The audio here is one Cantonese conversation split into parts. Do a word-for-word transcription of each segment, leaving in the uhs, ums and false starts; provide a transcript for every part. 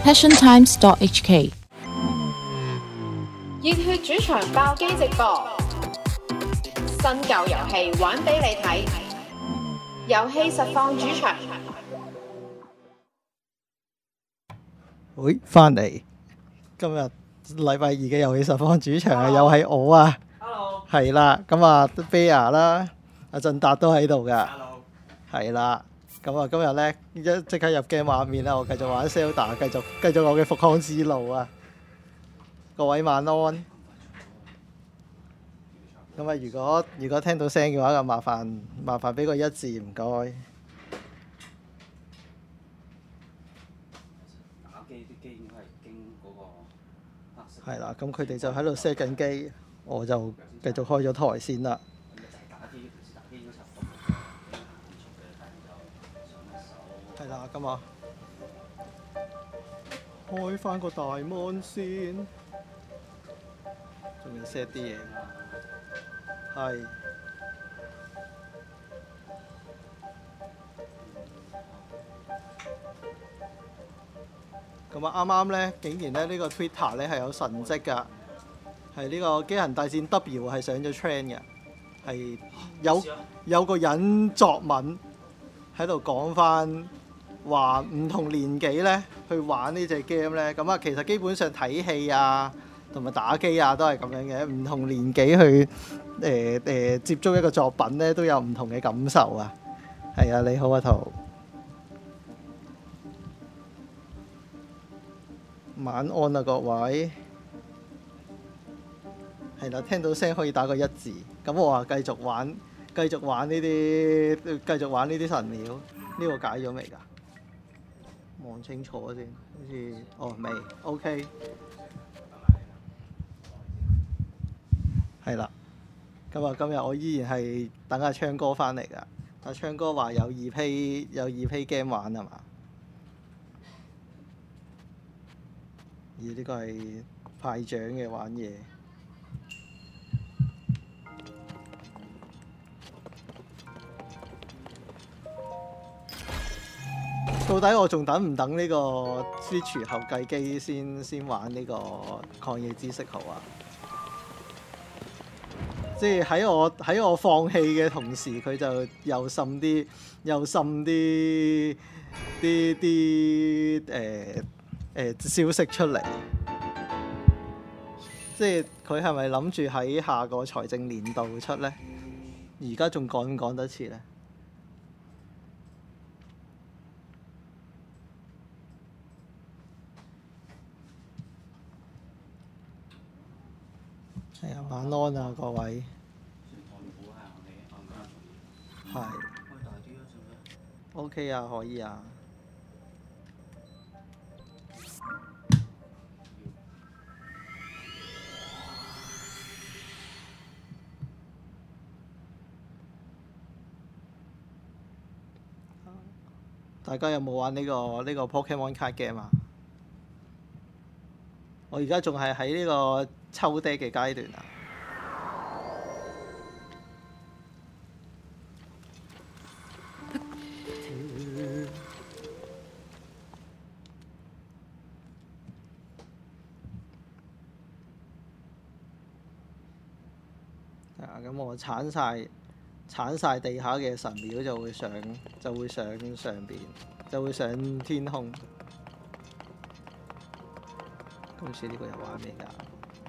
passion times dot h k。 熱血主場爆機直播，新舊遊戲玩俾你睇，遊戲實況主場。 喂，翻嚟，今日禮拜二嘅遊戲實況主場啊，又係我啊 Hello， 係啦，咁啊，Bear 啦，阿振達都喺度噶， Hello， 係啦，咁啊，今日咧一即刻入 game 畫面啦，我繼續玩 Zelda，繼續繼續我嘅復康之路啊！各位晚安。咁啊，如果如果聽到聲嘅話，就麻煩麻煩俾個一字，唔該。 打機啲機應該係經嗰個黑色。 係啦，咁佢哋就喺度 set 緊機，我就繼續開咗台先啦。 就係打機，平時打機應該差唔多。 係啦，咁啊，開翻個大 mon 先，仲要 set 啲嘢。係。咁啊，啱啱咧，竟然咧呢個 Twitter 咧係有神蹟㗎，係呢個機械人大戰 W 係上咗 trend 嘅，係有有個人作文喺度講翻話唔同年紀咧去玩呢隻 game 咧，咁啊其實基本上睇戲啊同埋打機啊都係咁樣嘅，唔同年紀去誒誒、呃呃、接觸一個作品咧都有唔同嘅感受啊。係啊，你好啊，圖。晚安啊，各位。係啦，聽到聲可以打個一字。咁我話繼續玩，繼續玩呢啲，繼續玩呢啲神廟。呢、這個解咗未㗎？望清楚先，好似哦未 ，OK。係啦，咁啊，今日我依然係等阿昌哥翻嚟㗎。阿昌哥話有二批有二批 game 玩係嘛？咦？呢個係派獎嘅玩嘢。到底我仲等唔等呢個 Switch 後繼機先先玩呢個曠野之息號啊？即係喺我喺我放棄嘅同時，佢就又滲啲又滲啲啲啲誒誒消息出嚟。即係佢係咪諗住喺下個財政年度出呢？而家仲趕唔趕得切呢？係啊，晚安啊，各位。係。OK 啊，可以啊。大家有冇玩呢、呢個呢、呢個 Pokemon card game 啊？我而家仲係喺呢個抽爹嘅階段啊！啊，咁我鏟晒鏟晒地下嘅神廟就會上就會上上邊，就會上天空。今次呢個又玩咩㗎？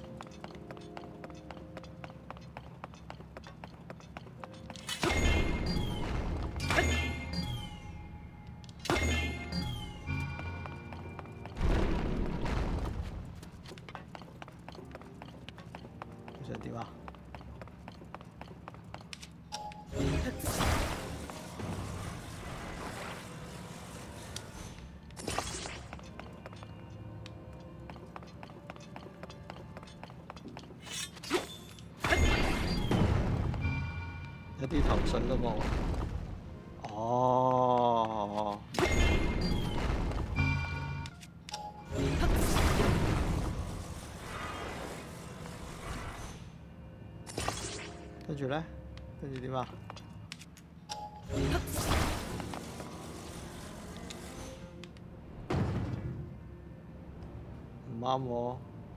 你想點啊？一啲頭水都冇。哦。跟住咧，跟住點啊？ 唔啱喎。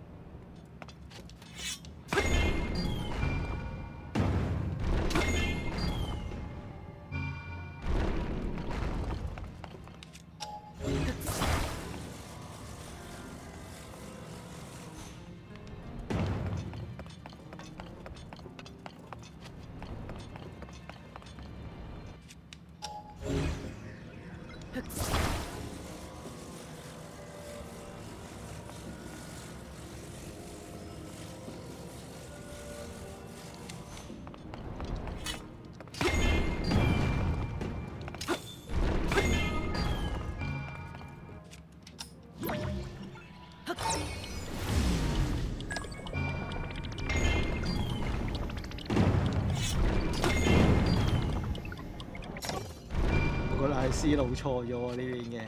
我覺得係思路錯咗喎呢邊嘅。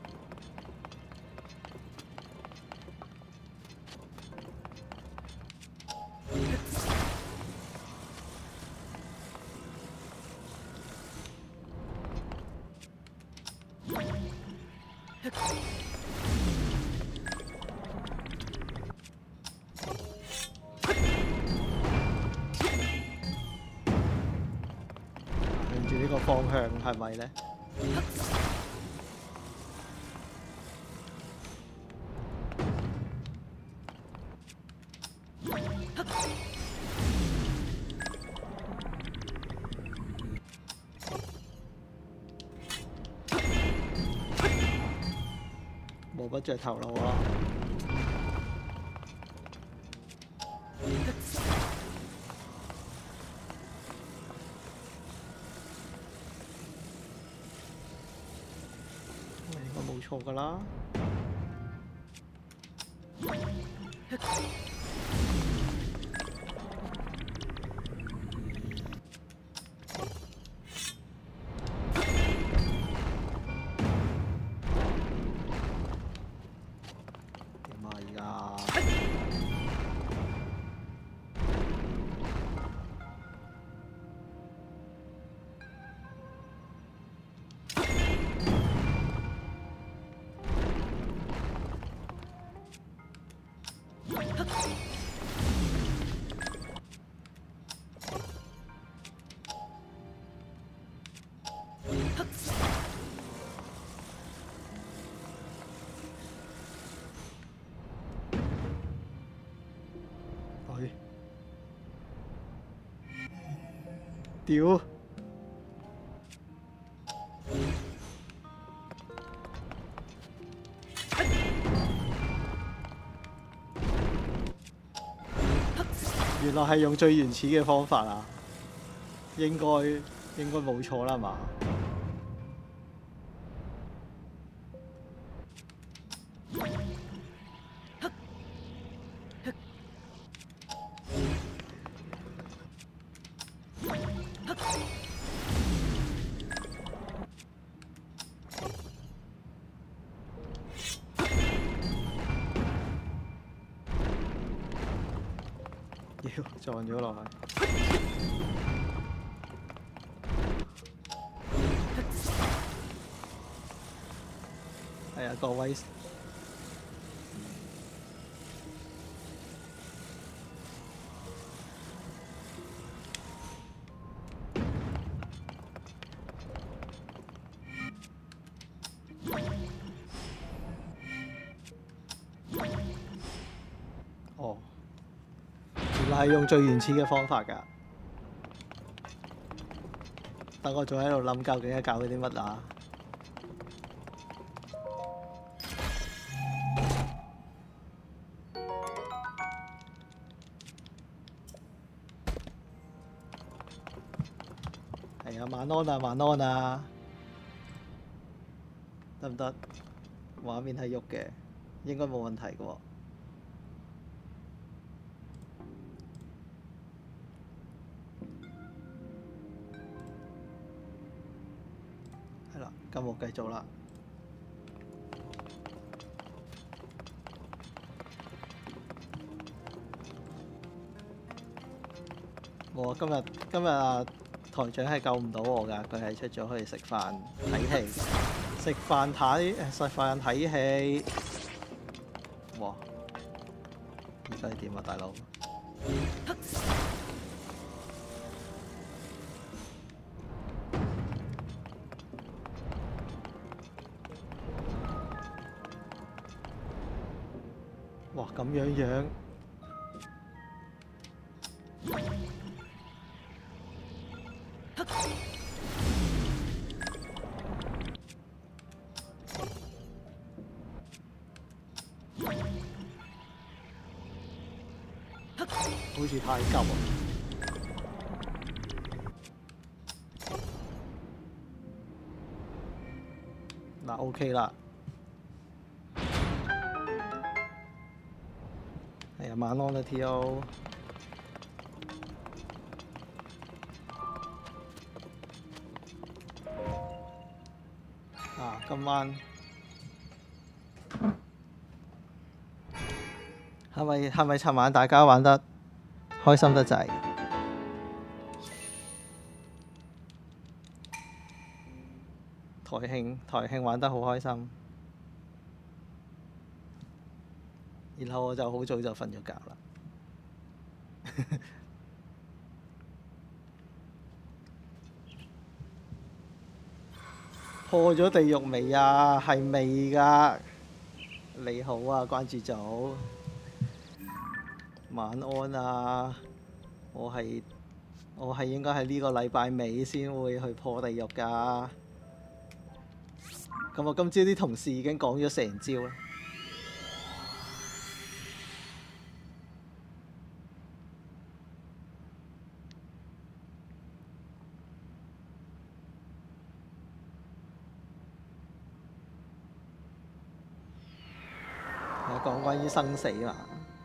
向住呢個方向係咪呢？摸不着頭腦啊！應該冇錯㗎啦。點啊而家？屌！原來係用最原始嘅方法啊！應該應該冇錯啦嘛？妖撞咗落去。係啊，各位。哦。原來係用最原始嘅方法㗎。等我仲喺度諗，究竟係搞緊啲乜啊？係啊，晚安啊，晚安啊，得唔得？畫面係喐嘅，應該冇問題嘅喎。係啦，咁我繼續啦。我今日今日啊，台長係救唔到我㗎，佢係出咗去食飯睇戲，食飯睇食飯睇戲。哇！ 而家係點啊，大佬？哇，咁樣樣。好似太急啊！嗱 ，OK 啦。係啊，晚安啦 ，T O。啊，今晚係咪係咪尋晚大家玩得開心得滯？台慶台慶玩得好開心，然後我就好早就瞓咗覺啦。破咗地獄未啊？係未㗎。你好啊，關注組。晚安啊！我係我係應該係呢個禮拜尾先會去破地獄㗎。咁我今朝啲同事已經講咗成朝啦。係講關於生死嘛。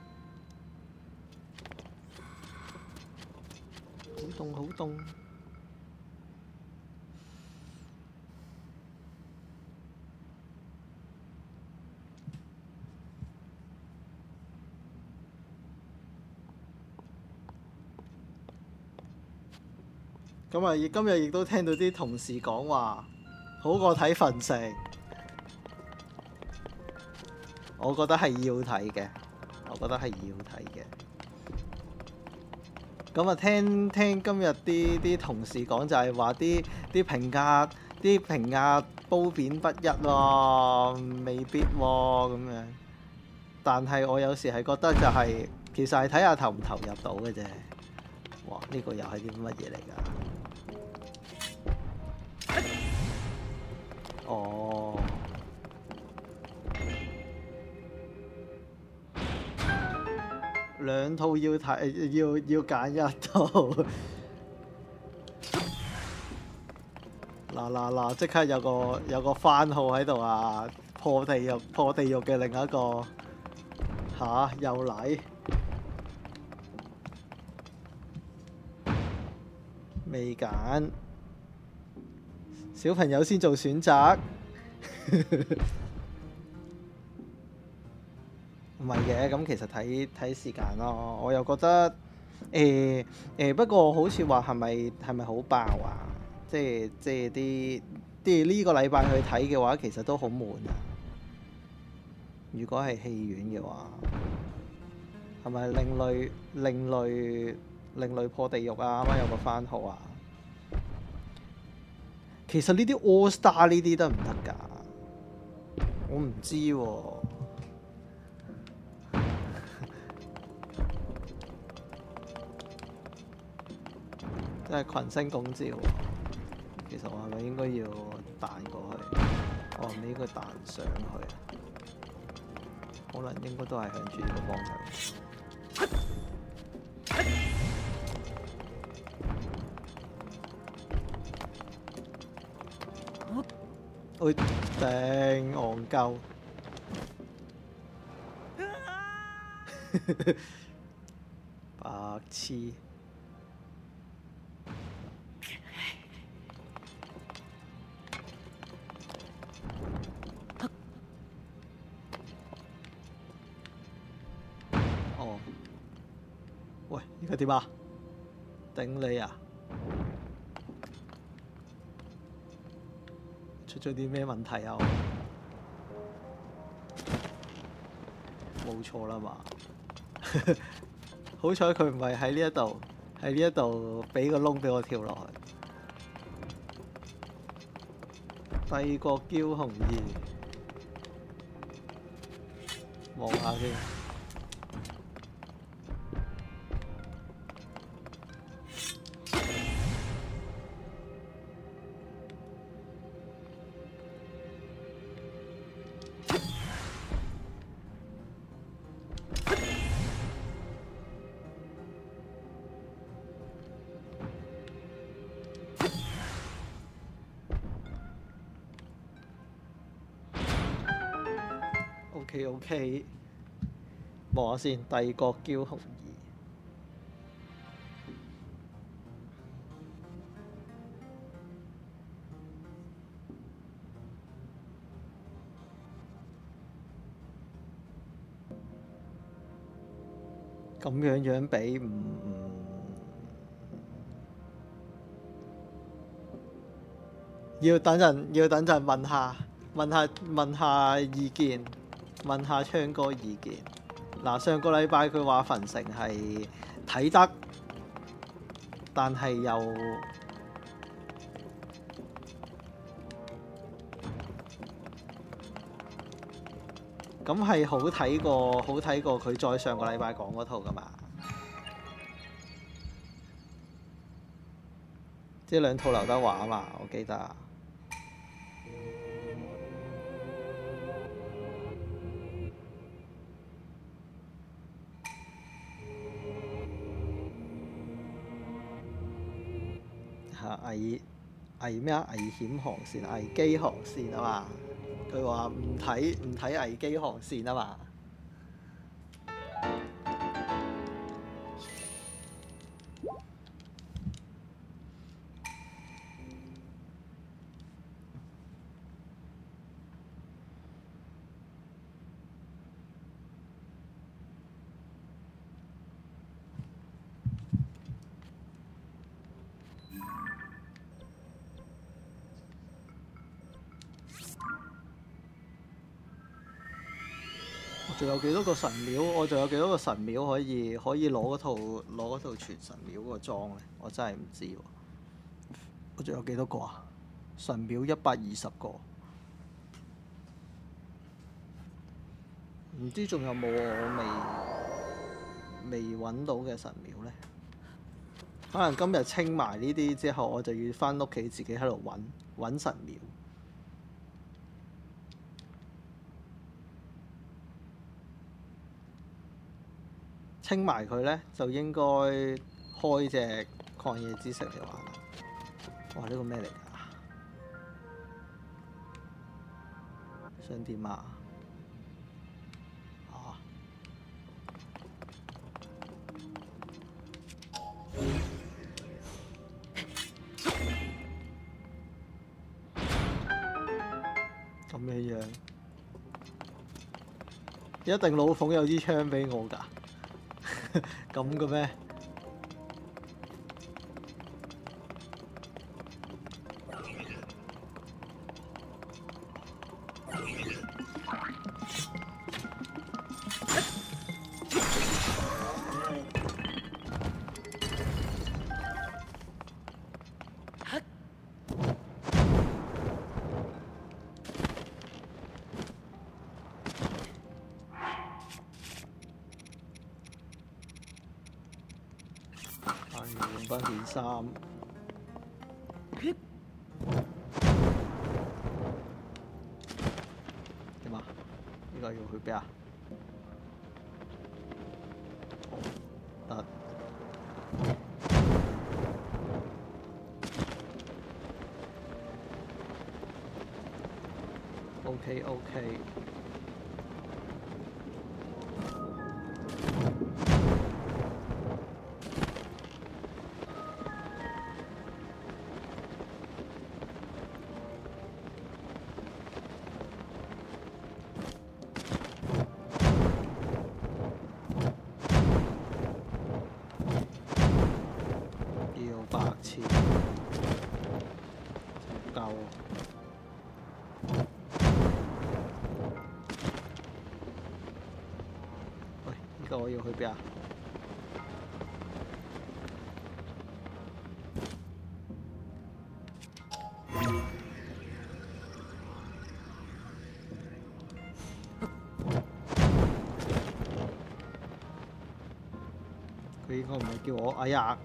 好凍好凍。咁啊！今日亦都聽到啲同事講話，好過睇墳城。我覺得係要睇嘅，我覺得係要睇嘅。咁啊，聽聽今日啲啲同事講就係話啲啲評價啲評價褒貶不一喎，未必喎咁樣。但係我有時係覺得就係、是、其實係睇下投唔投入到嘅啫。哇！呢、這個又係啲乜嘢嚟㗎？哦，兩套要睇，要要揀一套。嗱嗱嗱！即刻有個有個番號喺度啊！破地獄破地獄嘅另一個吓、啊、又嚟，未揀。小朋友先做選擇，唔係嘅。咁其實睇睇時間咯。我又覺得誒誒、欸欸，不過好似話係咪係咪好爆啊？即係即係啲啲呢個禮拜去睇嘅話，其實都好悶啊。如果係戲院嘅話，係咪另類另類另類破地獄啊？啱啱有個番號啊！其實呢啲 All Star 呢啲得唔得㗎？我唔知喎、啊，真係群星拱照。其實我係咪應該要彈過去？我係咪應該彈上去啊？可能應該都係向住呢個方向。會頂戇鳩，白痴。哦，喂，而家點啊？頂你啊！出咗啲咩問題啊？冇錯啦嘛。 好彩佢唔係喺呢一度，喺呢一度俾個窿俾我跳落去。帝國驕雄二，望下先。OK OK， 望下先，帝國驕雄二。咁樣樣比唔唔要等陣，要等陣問下問下問下意見，問下昌哥意見。嗱，上個禮拜佢話焚城係睇得，但係又咁係好睇過好睇過佢再上個禮拜講嗰套㗎嘛？即係兩套劉德華啊嘛，我記得。嚇危危咩啊？危險航線、危機航線啊嘛。佢話唔睇唔睇危機航線啊嘛。仲有幾多個神廟？我仲有幾多個神廟可以可以攞嗰套攞嗰套全神廟嗰個裝咧？我真係唔知喎。我仲有幾多個啊？神廟一百二十個，唔知仲有冇我未未揾到嘅神廟咧？可能今日清埋呢啲之後，我就要返屋企自己喺度揾揾神廟。清埋佢咧，就應該開隻曠野之息嚟玩啦。哇！呢、這個咩嚟㗎？想點啊？啊！咁樣樣，一定老馮有支槍俾我㗎。咁嘅咩？換翻件衫。點啊？呢個要去邊啊？得。OK OK。 個我要去邊啊？佢應該唔係叫我，哎呀！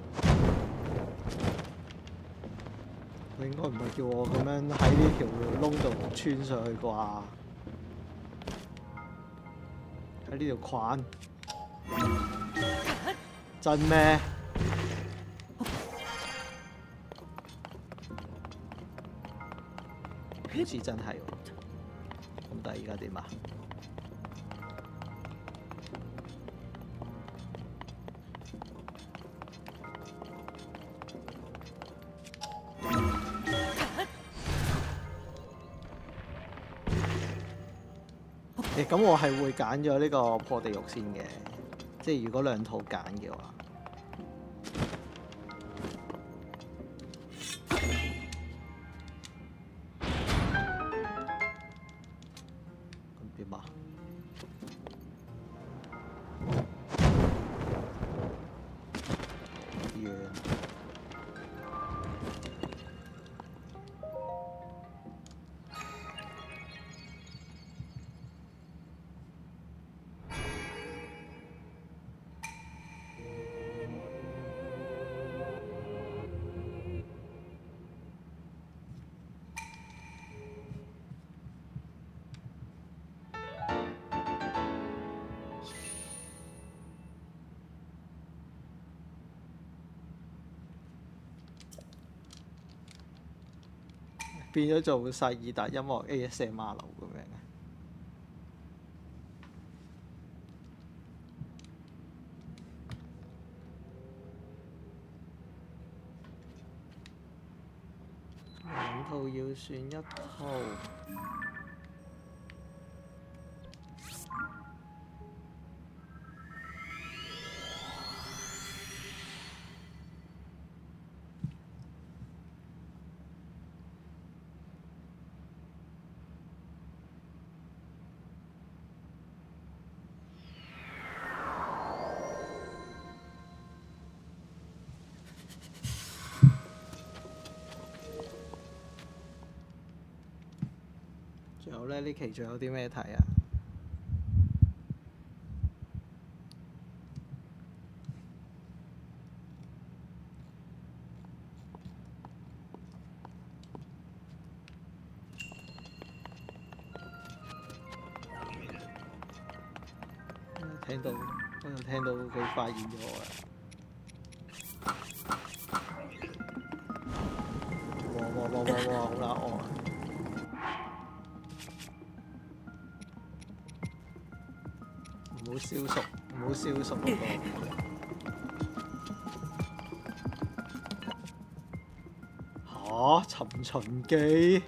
佢應該唔係叫我咁樣喺呢條窿度穿上去啩？喺呢條框，真咩？好似真係喎。咁但係而家點啊？誒咁我係會揀咗呢個破地獄先嘅，即係如果兩套揀嘅話，咁點啊？遠。變咗做薩爾達音樂 A S M R 樓咁樣嘅，兩套要選一套。仲有咧，呢期仲有啲咩睇啊？聽到，我又聽到佢發現咗我啦！哇哇哇哇哇！好啦，我唔好燒熟，唔好燒熟嗰個。嚇！尋秦記。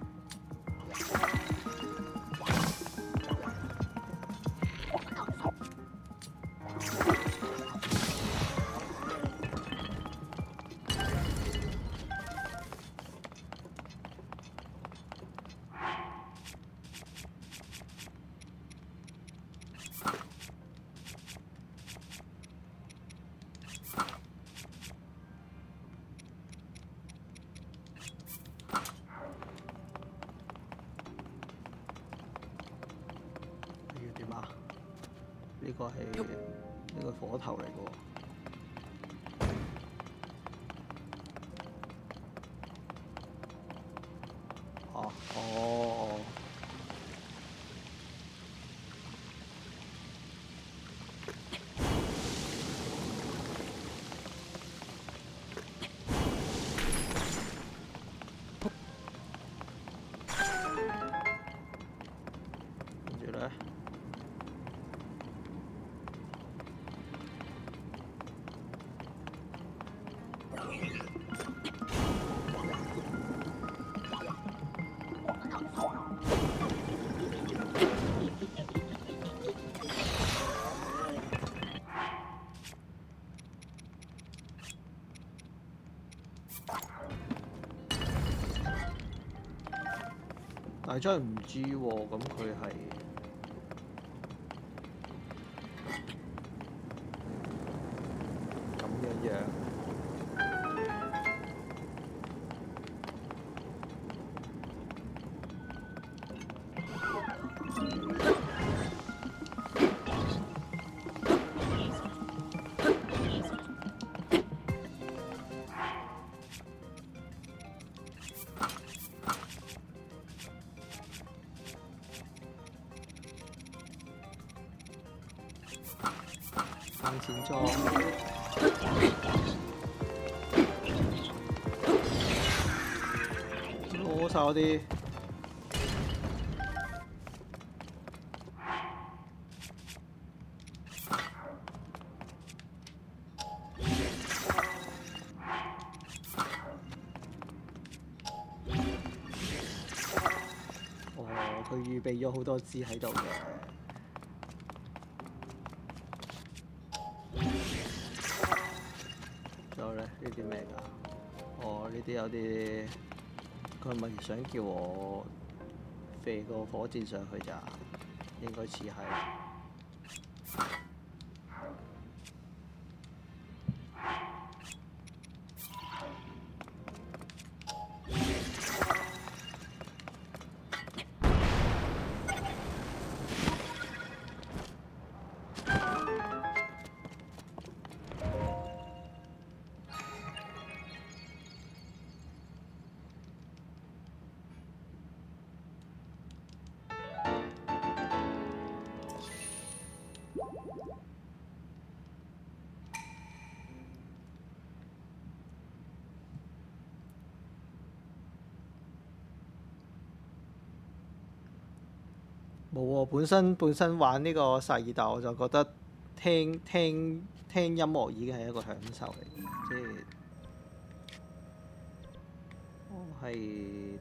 呢個係呢個火頭嚟嘅喎。哦哦。跟住咧。但係真係唔知喎，咁佢係咁樣樣。賺錢裝，攞晒嗰啲。哦，佢預備咗好多支喺度嘅。仲有咧，呢啲咩㗎？哦，呢啲有啲，佢係咪想叫我飛個火箭上去咋？應該似係。冇喎，本身本身玩呢個薩爾達，我就覺得聽聽聽音樂已經係一個享受嚟嘅，即係我係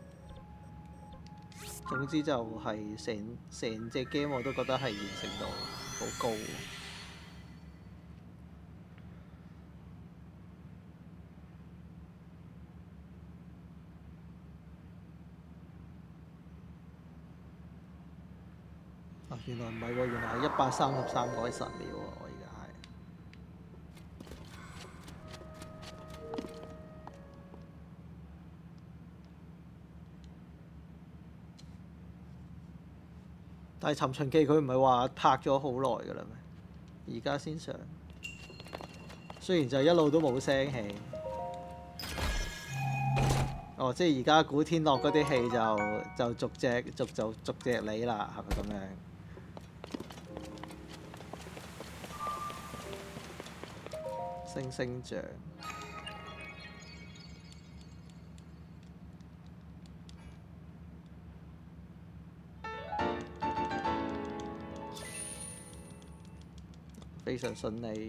總之就係成成隻 game 我都覺得係完成度好高。啊，原來唔係喎，原來係一百三十三個十秒喎，我而家係。但係《尋秦記》佢唔係話拍咗好耐㗎啦咩？而家先上，雖然就一路都冇聲氣。哦，即係而家古天樂嗰啲戲就就逐隻逐就逐隻嚟啦，係咪咁樣？星星像非常順利。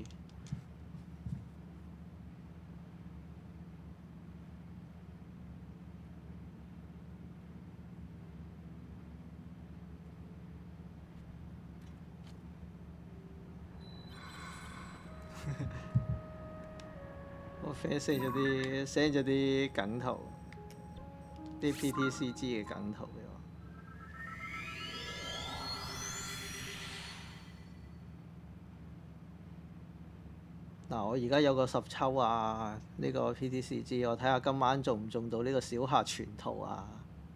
我 friend send 咗啲 send 咗啲梗圖，啲 P T C G 嘅梗圖俾我。嗱，我而家有個十抽啊，呢、呢個 P T C G， 我睇下今晚中唔中到呢個小客全圖啊！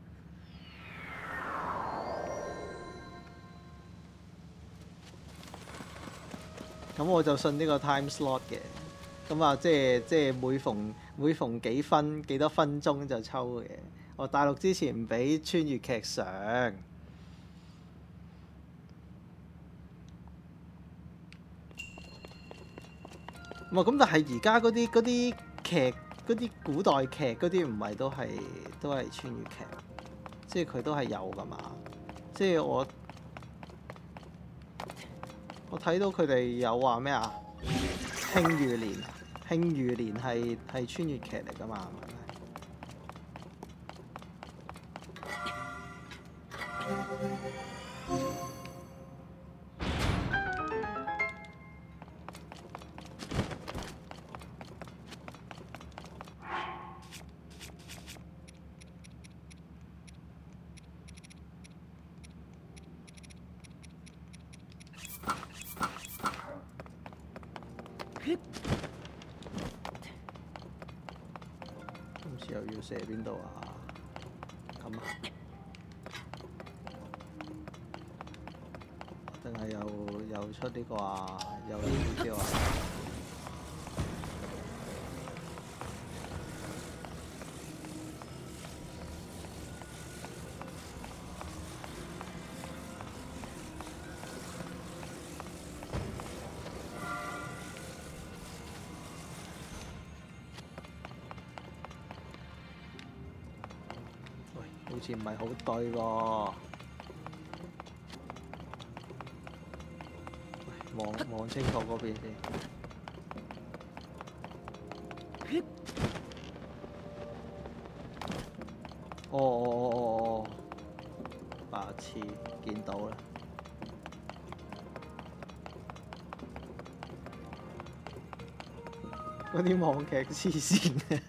咁我就信呢個 time slot 嘅。咁啊，即係即係每逢每逢幾分幾多分鐘就抽嘅。我大陸之前唔俾穿越劇上，唔係咁，但係而家嗰啲嗰啲劇嗰啲古代劇嗰啲唔係都係都係穿越劇，即係佢都係有㗎嘛。即係我我睇到佢哋有話咩啊？慶餘年啊！慶餘年係係穿越劇嚟㗎嘛？係咪？ 今次又要射邊度啊？咁啊？定係又又出呢個啊？又呢招啊？好似唔係好對喎，望望清楚嗰邊先。哦哦哦哦哦，白痴，見到啦。嗰啲網劇黐線嘅。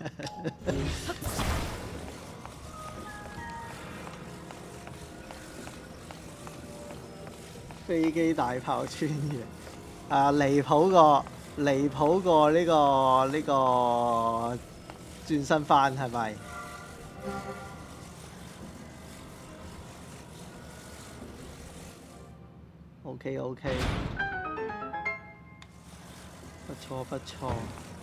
飛機大炮穿越，啊離譜過離譜過呢個呢個轉身翻係咪 ？OK OK， 不錯不錯。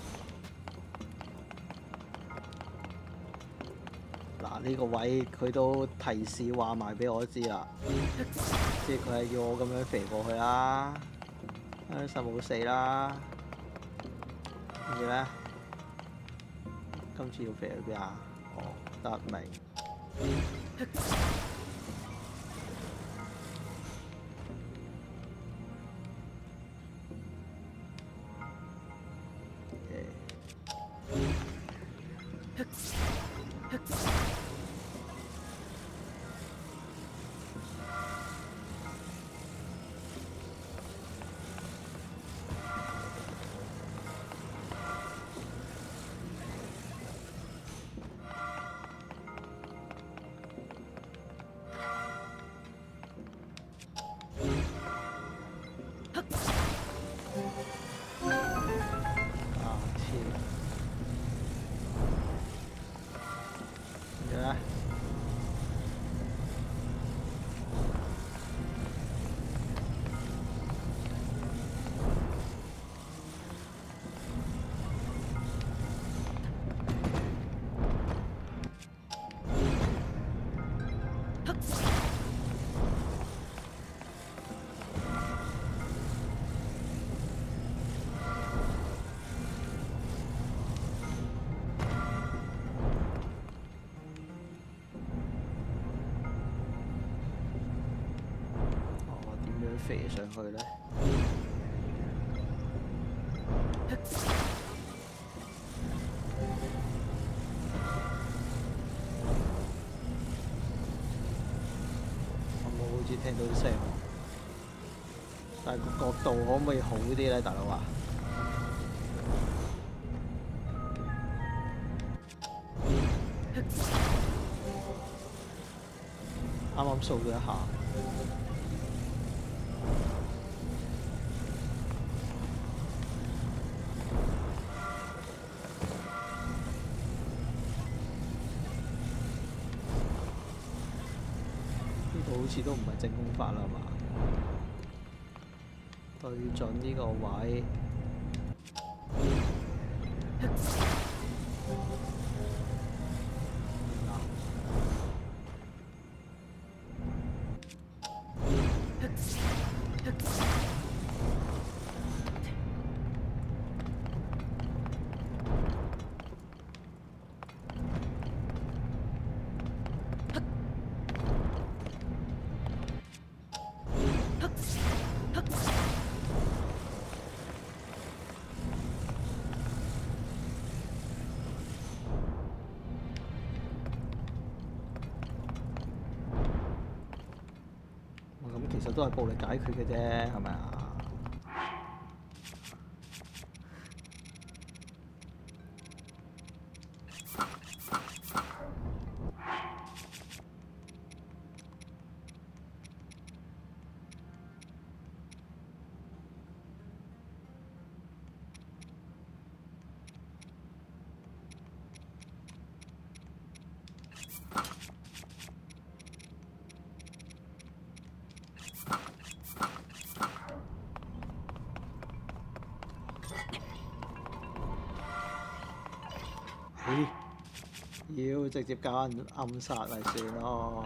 嗱呢個位佢都提示話埋俾我知啦。即係佢係要我咁樣飛過去啦，啊實冇死啦，跟住咧，今次要飛去邊啊？哦，得明。飛上去咧，我冇好似聽到啲聲，但係個角度可唔可以好啲咧，大佬啊？啱啱掃咗一下。好似都唔係正攻法啦嘛，對準呢個位，其實都係暴力解決嘅啫，係咪啊？ 要，直接搞人暗殺咪算咯。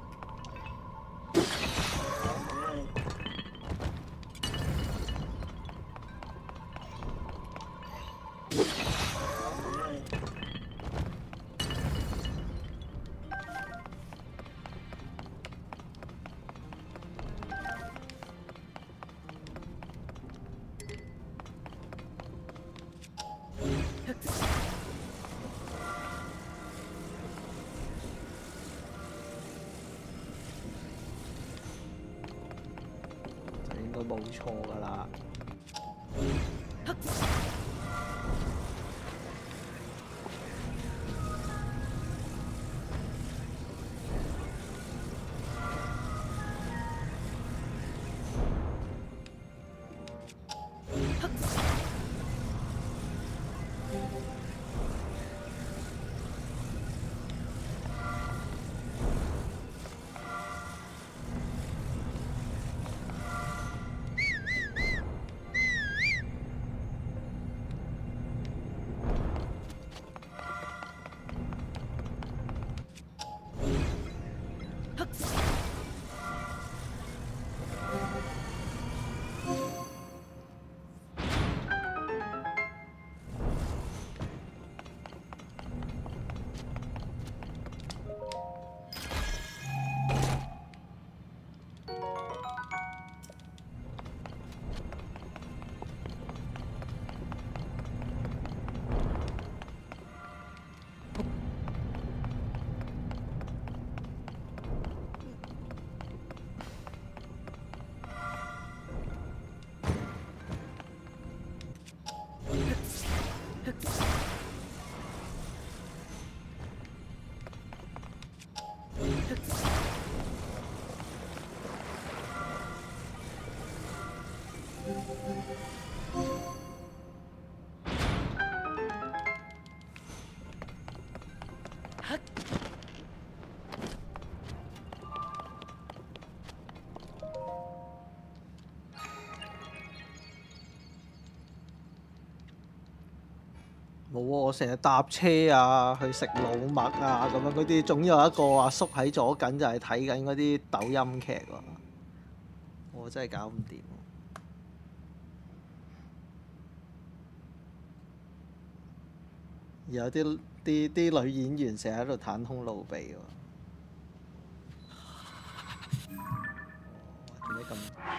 冇錯㗎啦。冇喎，我成日搭車啊，去食老麥啊，咁樣嗰啲，總有一個阿叔喺左近就係睇緊嗰啲抖音劇喎。我真係搞唔掂。有啲啲啲女演員成日喺度袒胸露臂喎。做咩咁？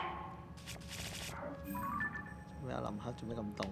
做咩啊？林克做咩咁凍？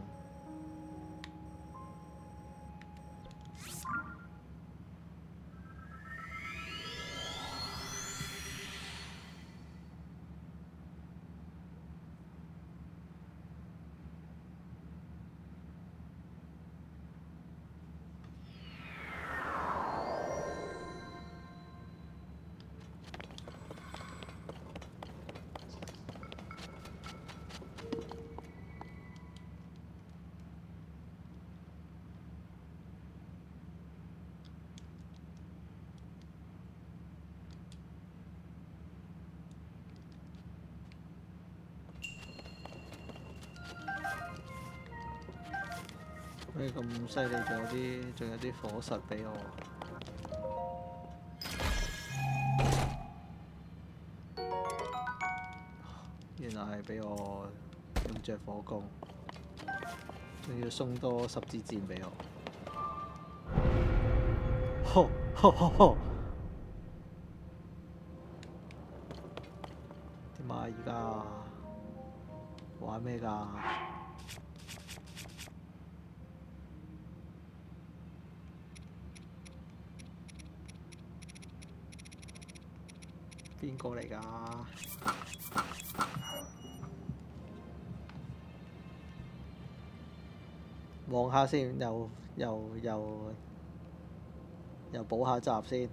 咩咁犀利？仲有啲仲有啲火石俾我。原來係俾我用着火攻，仲要送多十支箭俾我。呵呵呵呵！點啊？而家玩咩㗎？邊個嚟㗎？望下先，又又又又補下習先。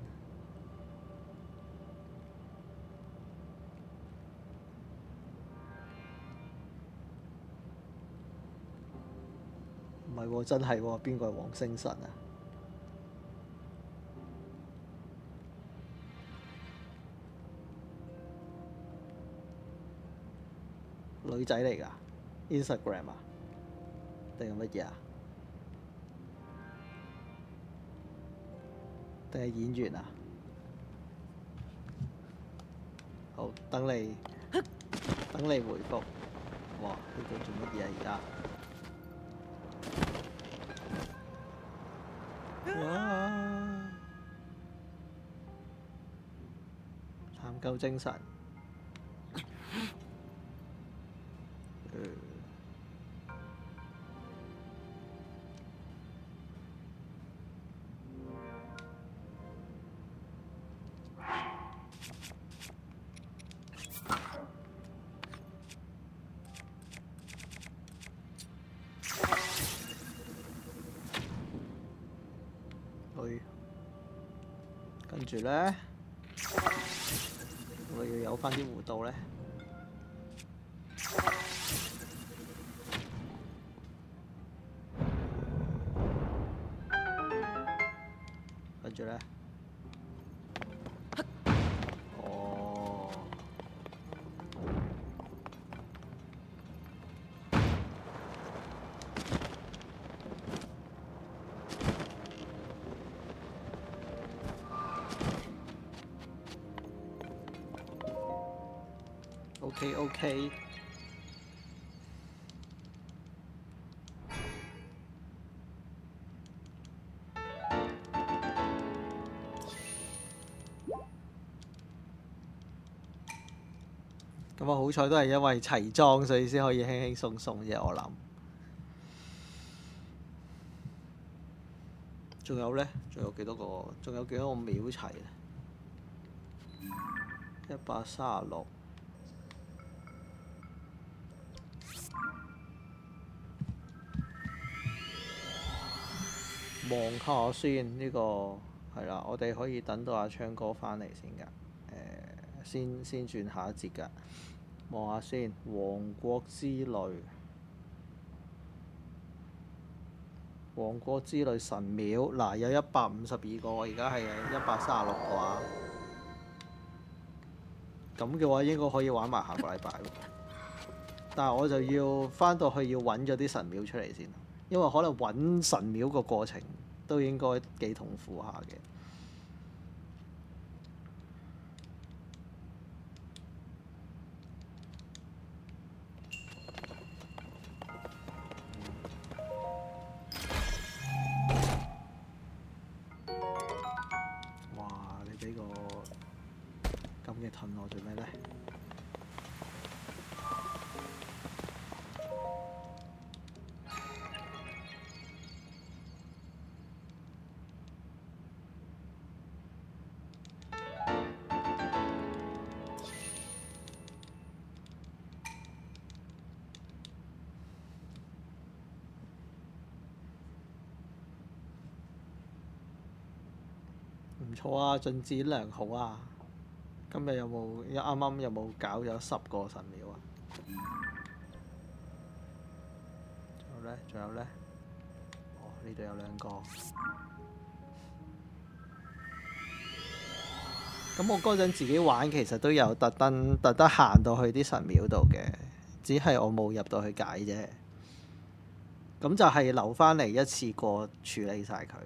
唔係喎，真係喎，邊個係黃星辰啊？女仔嚟㗎 ，Instagram 啊，定係乜嘢啊？ 定係演員啊？好，等你等你回覆。哇！呢度做乜嘢啊？而家哇！探究精神。嗯去，跟住咧，我要有翻啲弧度咧。跟住咧，哦，OK OK。咁我好彩都係因為齊裝，所以先可以輕輕鬆鬆啫。我諗。仲有咧？仲有幾多個？仲有幾多個秒齊咧？一百三十六。望下先，呢、這個係啦，我哋可以等到阿昌哥翻嚟先㗎。誒、呃，先先轉下一節㗎。望下先，王國之淚，王國之淚神廟嗱，有一百五十二個，我而家係一百三十六個啊。咁嘅話應該可以玩埋下個禮拜喎。但係我就要翻到去要揾咗啲神廟出嚟先，因為可能揾神廟個過程都應該幾痛苦下嘅。哇！你俾個咁嘅盾我做咩咧？唔錯啊，進展良好啊！今日有冇啱啱有冇搞咗十個神廟啊？仲有咧？仲有咧？哦，呢度有兩個。咁我嗰陣自己玩，其實都有特登特登行到去啲神廟度嘅，只係我冇入到去解啫。咁就係留翻嚟一次過處理晒佢。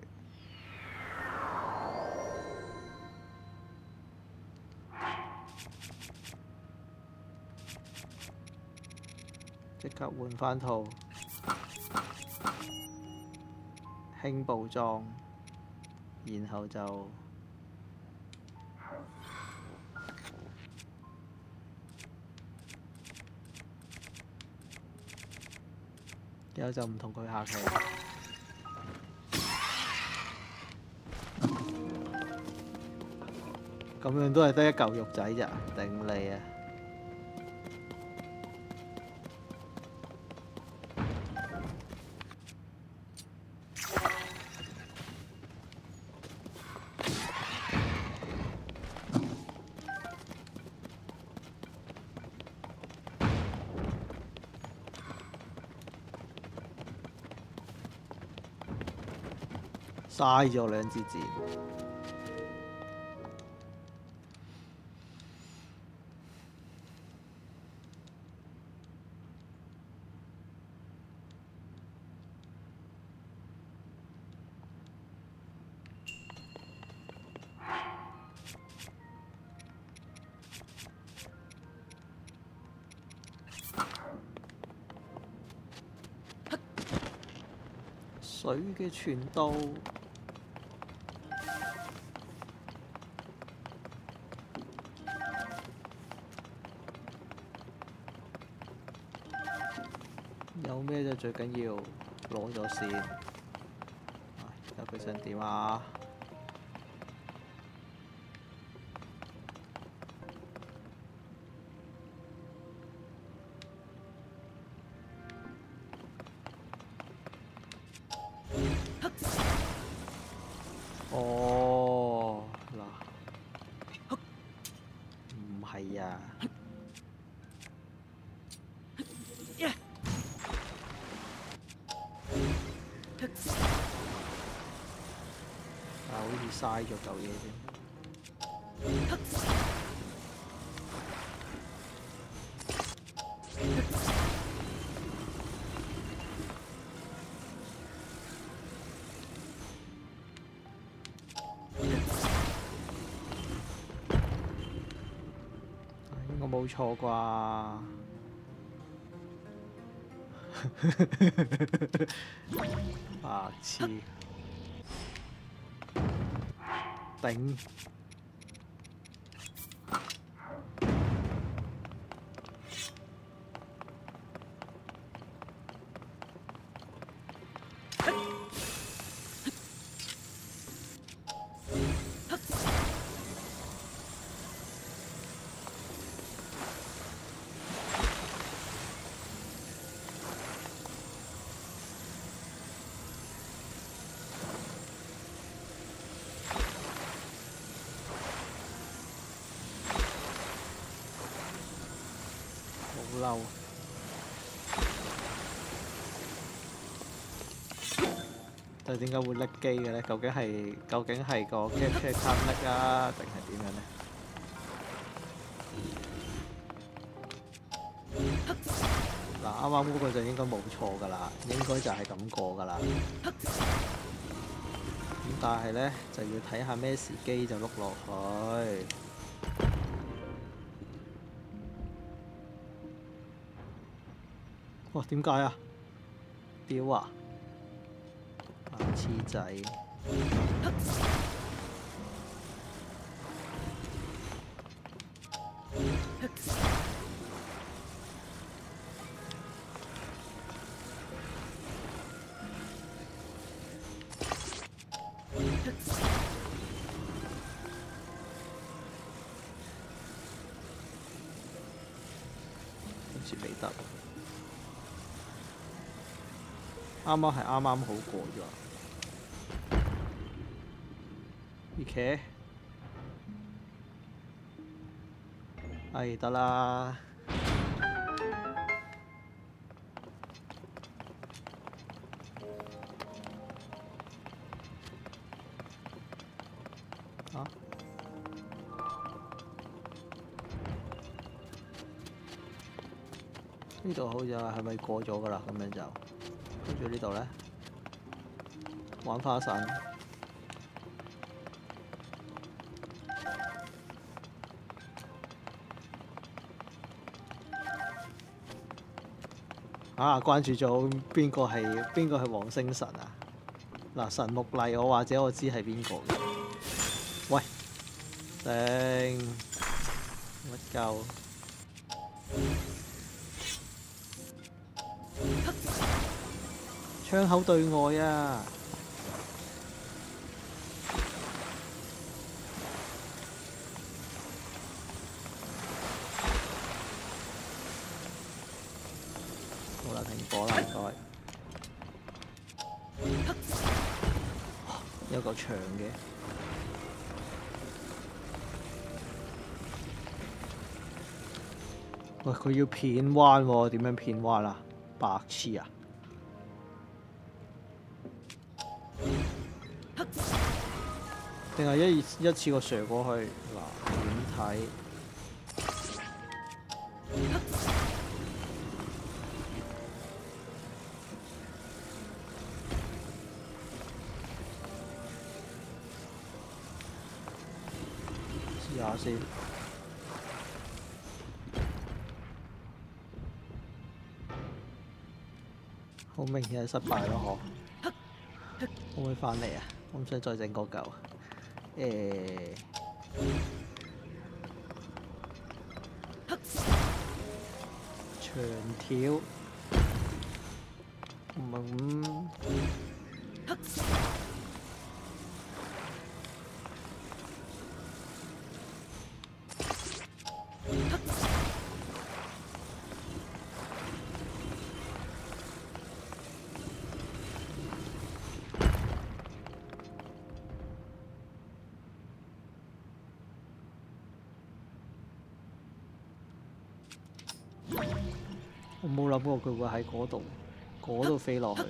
即刻換翻套輕步裝，然後就然後就唔同佢客氣。咁樣都係得一嚿肉仔咋，頂你啊！嘥咗兩支箭。 水嘅傳導。有咩就最緊要攞咗先。有佢想點啊？哦，嗱，唔係啊。啊，好似嘥咗嚿嘢先。應該冇錯啩？白痴！頂！好嬲！但係點解會甩機嘅咧？究竟係究竟係個 capture card 甩啊，定係點樣咧？嗱，啱啱嗰個就應該冇錯㗎啦，應該就係咁過㗎啦。咁但係咧就要睇下咩時機就碌落去。哇！點解啊？屌啊！白痴仔！好似未得。啱啱係啱啱好過咗。OK， 哎得啦。啊？呢度好似係咪過咗㗎啦？咁樣就。跟住呢度咧，玩花神，啊！關注咗邊個係邊個係黃星神啊？嗱，神木麗我或者我知係邊個嘅。喂，頂乜鳩？窗口對外啊！好啦，停火啦，唔該。有個長嘅。喂，佢要片彎喎，點樣片彎啊？白痴啊！定係一一次過射過去嗱，點睇？試下先。好明顯係失敗咯，嗬！ 可唔可以翻嚟啊？我唔想再整嗰嚿。誒、長條，唔係咁。我冇諗過佢會喺嗰度，嗰度飛落去。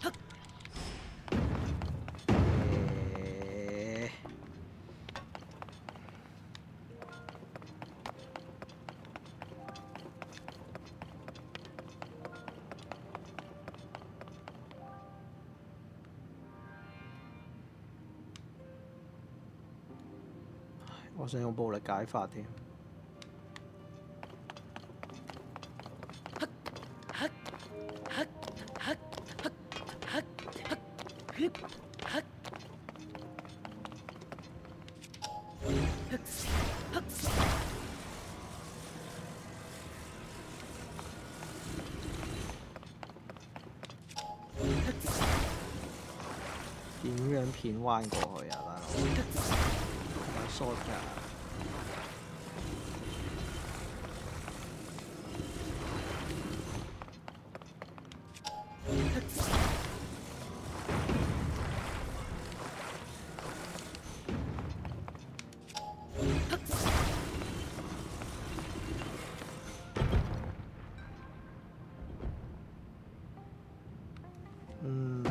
誒我想用暴力解法添。點樣片彎過去啊，大佬？有 short 㗎。嗯。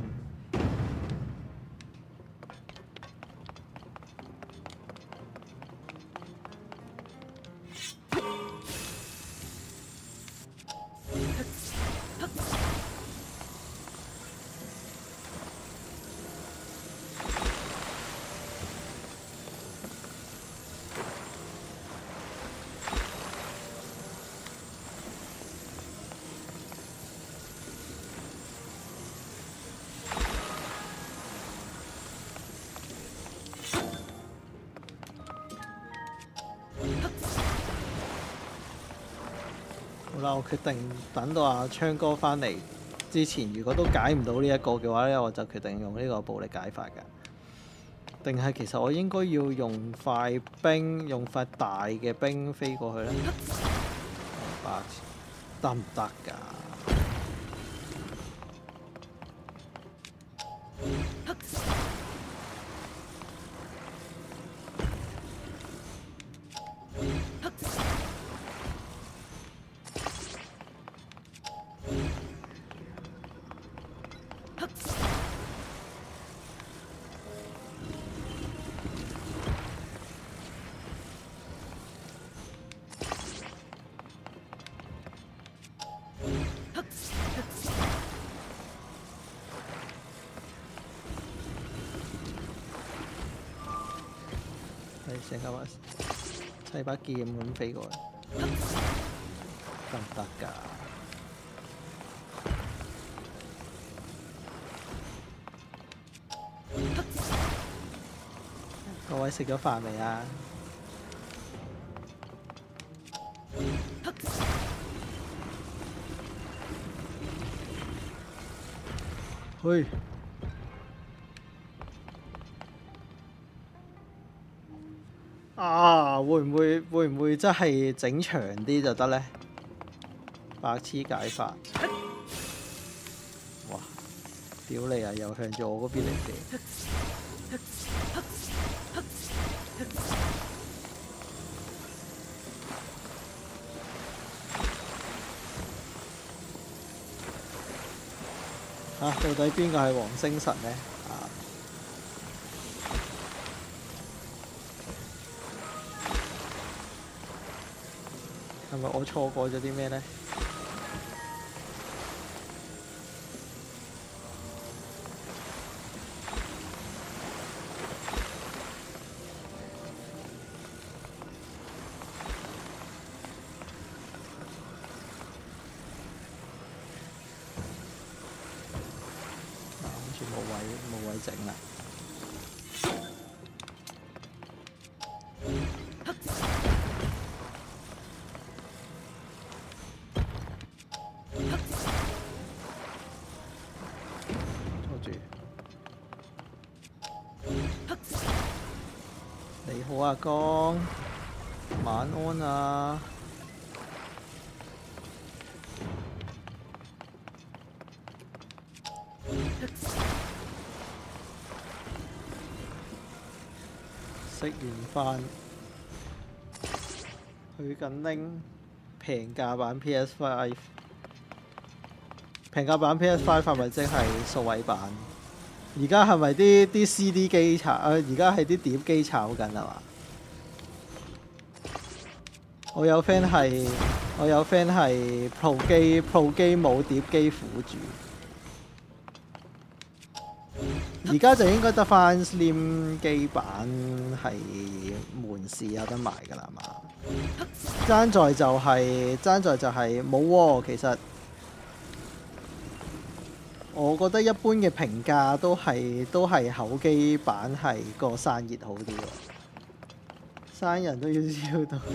好啦，我決定等到阿昌哥翻嚟之前，如果都解唔到呢一個嘅話咧，我就決定用呢個暴力解法㗎。定係其實我應該要用塊冰，用塊大嘅冰飛過去咧？白得唔得㗎？係成個砌把劍咁飛過去，得唔得㗎？各位食咗飯未啊？去。啊！會唔會會唔會真係整長啲就得咧？白痴解法！哇！屌你啊！又向住我嗰邊嚟嘅。啊！到底邊個係黃星神咧？啊！係咪我錯過咗啲咩咧？完全冇冇位冇位整啦。拖住。你好啊，江，晚安啊。食完飯，去緊拎平價版 P S 五。平價版 P S 五係咪即係數位版？而家係咪啲啲 C D 機炒？啊，而家係啲碟機炒緊係嘛？我有 friend 係我有 friend 係 Pro 機 Pro 機冇碟機輔助。而家就應該得翻 Slim 機版係門市有得賣㗎啦嘛。爭在就係、是、爭在就係冇喎，其實我覺得一般嘅評價都係都係口機版係個散熱好啲喎。生人都要燒到，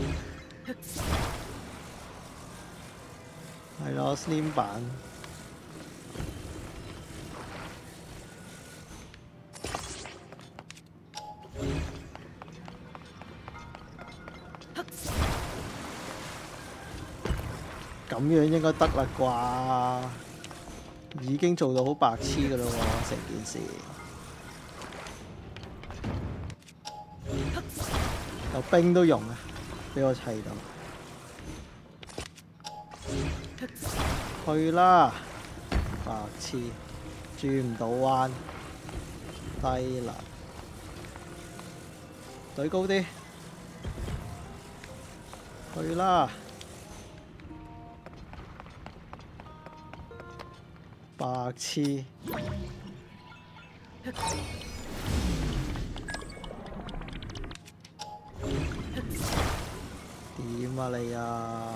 係咯 Slim 版。咁樣應該得啦啩，已經做到好白痴噶啦喎，成件事。有冰都用啊，俾我砌到。去啦，白痴，轉唔到彎，低能，懟高啲，去啦。白痴，點啊你啊？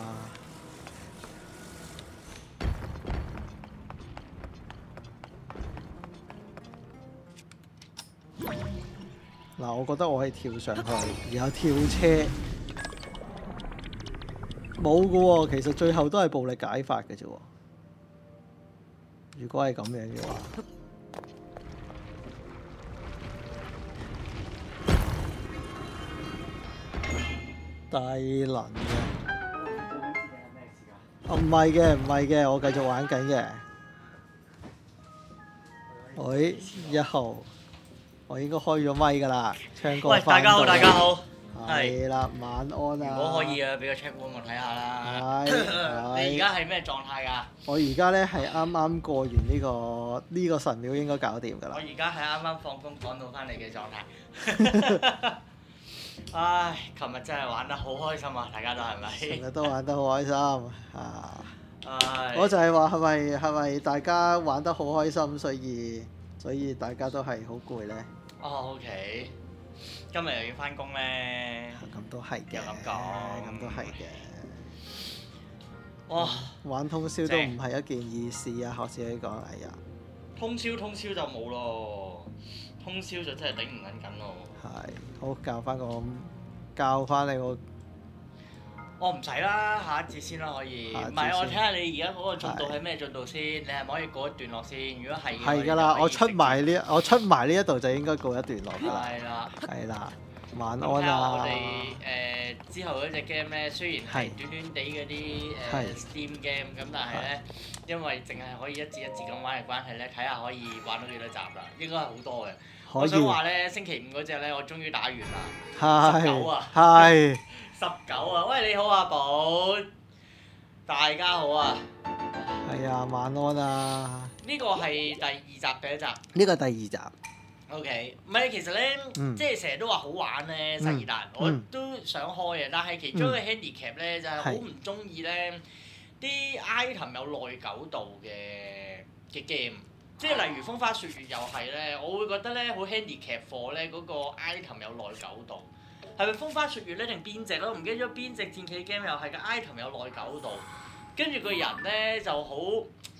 嗱，我覺得我係跳上去，然後跳車，冇㗎喎。其實最後都係暴力解法嘅啫喎。如果係咁樣嘅話，低能嘅。哦，唔係嘅，唔係嘅，我繼續玩緊嘅。喂，一號，我應該開咗咪㗎啦，唱歌。 喂，大家好，大家好。 係啦，晚安啊！ 如果可以啊，俾個 check room 我睇下啦。 係。 你而家係咩狀態㗎？ 我而家咧係啱啱過完呢、呢個呢、呢個神廟，應該搞掂㗎啦。 我而家係啱啱放工趕到翻嚟嘅狀態。唉，琴日真係玩得好開心啊！大家都係咪？ 琴日都玩得好開心啊！ 唉， 我就係話係咪係咪大家玩得好開心，所以所以大家都係好攰咧？ 哦 ，OK。今日又要翻工咧， 咁都係嘅， 又咁講， 咁都係嘅。 哇！ 玩通宵都唔係一件易事啊，學自己講，哎呀。 通宵通宵就冇咯，通宵就真係頂唔緊緊咯。 係，好教翻個教翻你個。 我唔使啦，下一節先啦，可以。唔係，我睇下你而家嗰個進度係咩進度先？你係咪可以告一段落先？如果係嘅， 係㗎啦，我出埋呢，我出埋呢一度就應該告一段落㗎啦。 係啦。 係啦，晚安睇下啊！ 我哋誒之後嗰隻 game 咧，雖然係短短地嗰啲誒 Steam game，咁但係咧，因為淨係可以一節一節咁玩嘅關係咧，睇下可以玩到幾多集啦，應該係好多嘅。我想話咧，星期五嗰隻咧，我終於打完啦，十九啊， 係十九啊！喂，你好啊，寶，大家好啊！ 係啊，晚安啊！ 呢個係第二集第一集。 呢個第二集。 O.K. 唔係，其實咧， 嗯、 即係成日都話好玩咧，薩爾達，我都想開嘅，但係其中一個 handicap 咧，就係好唔中意咧啲 item 有耐久度嘅嘅 game，即係例如風花雪月又係咧，我會覺得咧好 handicap for 咧嗰個 item 有耐久度。係咪風花雪月咧定邊隻咧？我唔記得咗邊隻戰棋 game 又係嘅 item 有耐久度，跟住個人咧就好好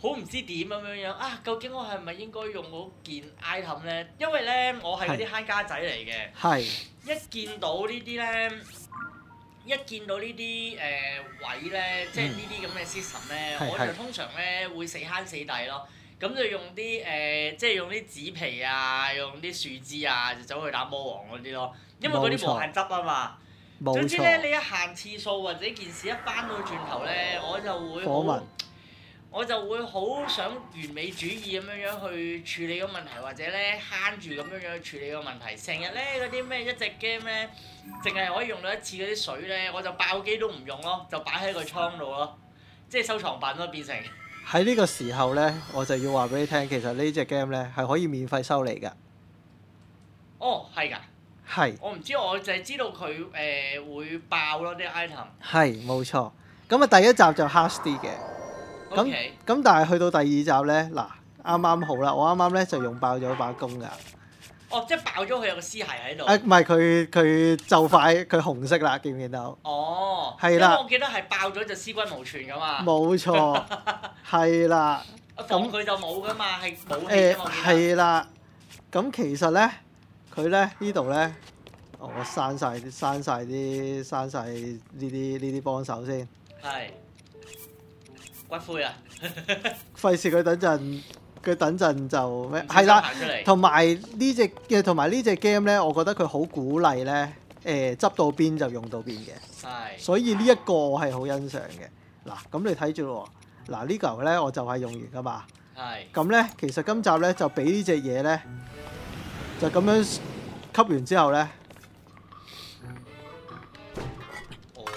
好唔知點咁樣樣啊！究竟我係咪應該用嗰件 item 咧？因為咧我係嗰啲慳家仔嚟嘅， 係一見到呢啲咧，一見到呢啲誒位咧，即係呢啲咁嘅 system 咧， 係我就通常咧會死慳死抵咯。咁就用啲誒、呃，即係用啲紙皮啊，用啲樹枝啊，就走去打魔王嗰啲咯。因為嗰啲無限執啊嘛。 冇錯。 總之咧，你一限次數或者件事一翻到轉頭咧，我就會好，我就會好想完美主義咁樣樣去處理個問題，或者咧慳住咁樣樣去處理個問題。成日咧嗰啲咩一隻 game 咧，淨係可以用到一次嗰啲水咧，我就爆機都唔用咯，就擺喺個倉度咯，即係收藏品咯變成。 喺呢個時候咧，我就要話俾你聽，其實呢隻 game 咧係可以免費收你㗎。 哦，係㗎。 係。 我唔知，我就係知道佢誒、呃、會爆咯啲 item。 係，冇錯。咁啊，第一集就 harsh 啲嘅。咁咁 Okay. 但係去到第二集咧，嗱啱啱好啦，我啱啱咧就用爆咗把弓㗎。 哦，即係爆咗佢有個屍骸喺度。 誒唔係佢佢就快佢紅色啦，見唔見到？ 哦。 係啦。 因為我記得係爆咗就屍骨無存㗎嘛。 冇錯。係啦。 咁佢就冇㗎嘛，係冇氣誒㗎嘛。我記得。 係啦。咁其實咧，佢咧呢度咧，我刪晒啲刪晒啲刪晒呢啲呢啲幫手先。 係。骨灰啊！ 費事佢等陣，佢等陣就咩？係啦，同埋呢隻嘅同埋呢隻 game 咧，我覺得佢好鼓勵咧，誒、呃、執到邊就用到邊嘅。 係。 所以呢一個我係好欣賞嘅。嗱，咁你睇住咯喎，嗱呢嚿咧我就係用完噶嘛。 係。 咁咧，其實今集咧就俾呢隻嘢咧，就咁樣吸完之後咧。 哦。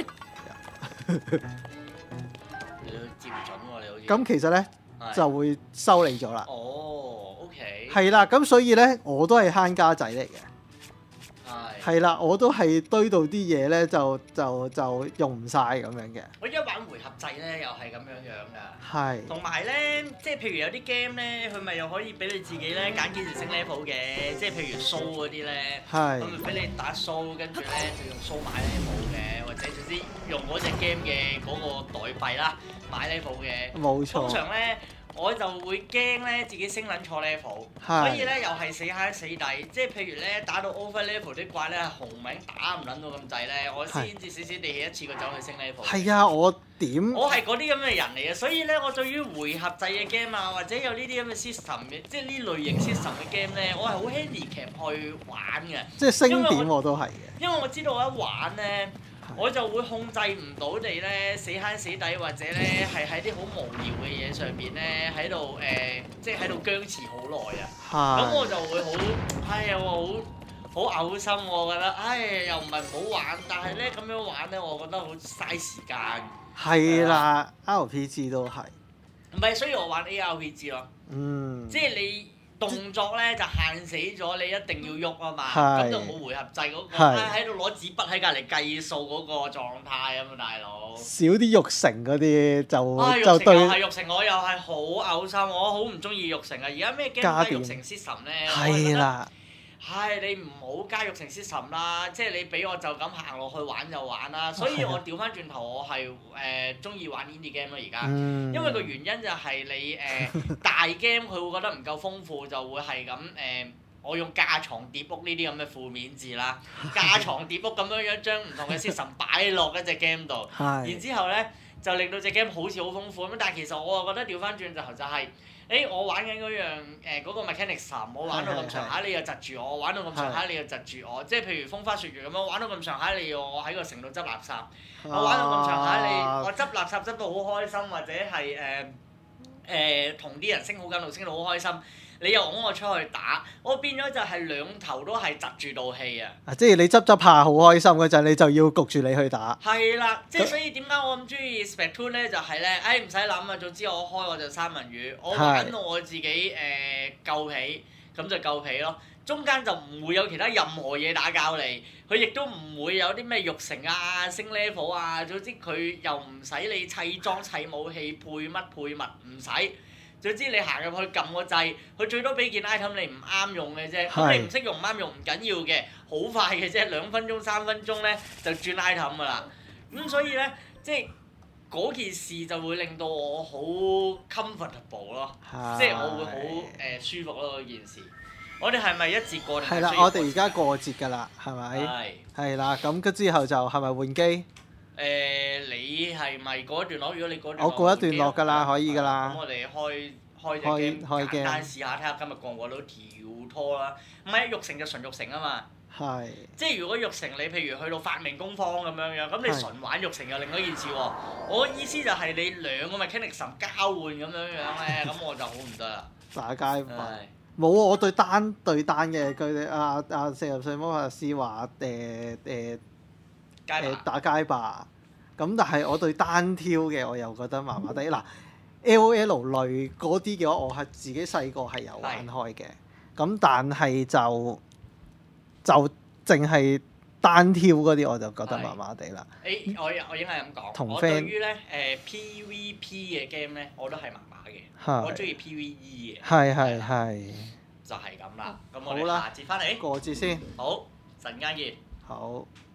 咁其實咧就會收你咗啦。 哦 ，OK。 係啦，咁所以咧我都係慳家仔嚟嘅。係。係啦，我都係堆到啲嘢咧，就就就用唔晒咁樣嘅。 我一玩回合制咧，又係咁樣樣㗎。 係。 同埋咧，即係譬如有啲 game 咧，佢咪又可以俾你自己咧揀幾時升 level 嘅，即係譬如 Soul 嗰啲咧， 係。 咁咪俾你打 Soul，跟住咧就用 Soul 買 level 嘅，或者總之用嗰隻 game 嘅嗰個代幣啦。買 level 嘅， 冇錯。通常咧我就會驚咧自己升撚錯 level，所以咧又係死慳死抵。即係譬如咧打到 over level 啲怪咧紅名打唔撚到咁滯咧，我先至死死地氣一次過走去升 level。係啊，我點？ 我係嗰啲咁嘅人嚟嘅，所以咧我對於回合制嘅 game 啊，或者有呢啲咁嘅 system 嘅，即係呢類型 system 嘅 game 咧，我係好 handicap 去玩嘅。 即係升點我都係嘅。 因為我知道我一玩咧。我就會控制唔到地咧死慳死抵，或者咧係喺啲好無聊嘅嘢上邊咧喺度誒，即係喺度僵持好耐啊！咁我就會好，唉呀，我好好嘔心，我覺得，唉又唔係唔好玩，但係咧咁樣玩咧，我覺得好嘥時間。 係啦 ，R P G 都係。 唔係，所以我玩 A R P G 咯。 嗯。即係你。動作咧就限死咗，你一定要喐啊嘛，咁就冇回合制嗰個，喺度攞紙筆喺隔離計數嗰個狀態啊嘛，大佬。少啲育成嗰啲就、 啊、 就對。 又係育成，我又係好嘔心，我好唔中意育成啊！而家咩 game 加育成 system 咧？係啦。唉，你唔好加育成 system 啦，即係你俾我就咁行落去玩就玩啦。所以我調翻轉頭，我係誒中意玩 indie game 咯而家， 嗯、 因為個原因就係你誒、呃、大 game 佢會覺得唔夠豐富，就會係咁誒，我用架床疊屋呢啲咁嘅負面字啦，架床疊屋咁樣樣將唔同嘅 system 擺落一隻 game 度，然之後咧就令到隻 game 好似好豐富咁，但係其實我又覺得調翻轉頭就係、是。誒、欸，我玩緊嗰樣誒嗰個 mechanics 我玩到咁上下，你又窒住我；玩到咁上下，你又窒住我。即係譬如風花雪月咁樣，玩到咁上下，你要我喺個城度執垃圾；我玩到咁上下，你我執垃圾執到好開心，或者係誒誒同啲人升好緊路，升到好開心。你又拱我出去打，我變咗就係兩頭都係窒住道氣啊！ 啊，即係你執執下好開心嗰陣，你就要焗住你去打。 係啦，即係所以點解我咁中意 Splatoon 咧？就係、是、咧，誒唔使諗啊，總之我開我就三文魚，我玩到我自己誒、呃、夠皮，咁就夠皮咯。中間就唔會有其他任何嘢打攪你，佢亦都唔會有啲咩育成啊、升 level 啊，總之佢又唔使你砌裝砌武器配乜配物，唔使。總之你行入去撳個掣，佢最多俾件 item 你唔啱用嘅啫。咁你唔識用唔啱用唔緊要嘅，好快嘅啫，兩分鐘三分鐘咧就轉 item 噶啦。咁所以咧，即係嗰件事就會令到我好 comfortable 咯，即係我會好誒舒服咯嗰件事。我哋係咪一節過定係？ 係啦，我哋而家過節㗎啦，係咪？ 係。係啦，咁跟之後就係咪換機？誒、 呃，你係咪過一段落？如果你過一段落， 我過一段落㗎啦，可以㗎啦。 咁我哋開開隻 game， 開簡單試下睇下今日過唔過到跳拖啦。唔係育成就純育成啊嘛。係。即係如果育成你譬如去到發明工坊咁樣樣，咁你純玩育成又另一件事喎。我意思就係你兩個 mechanism 交換咁樣樣咧，咁我就好唔得啦。 打街霸。冇啊！我對單對單嘅，佢哋阿阿四十歲魔法師話誒誒誒打街霸，咁但係我對單挑嘅我又覺得麻麻地。嗱 L O L 類嗰啲嘅話，我係自己細個係有玩開嘅，咁但係就就淨係單挑嗰啲我就覺得麻麻地啦。 誒，我我應該係咁講。 同 friend 我對於咧誒 P V P 嘅 game 咧，我都係麻麻嘅。我中意 P V E 嘅。係係係。就係咁啦。咁我哋下節翻嚟。過節先。好，陣間見。好。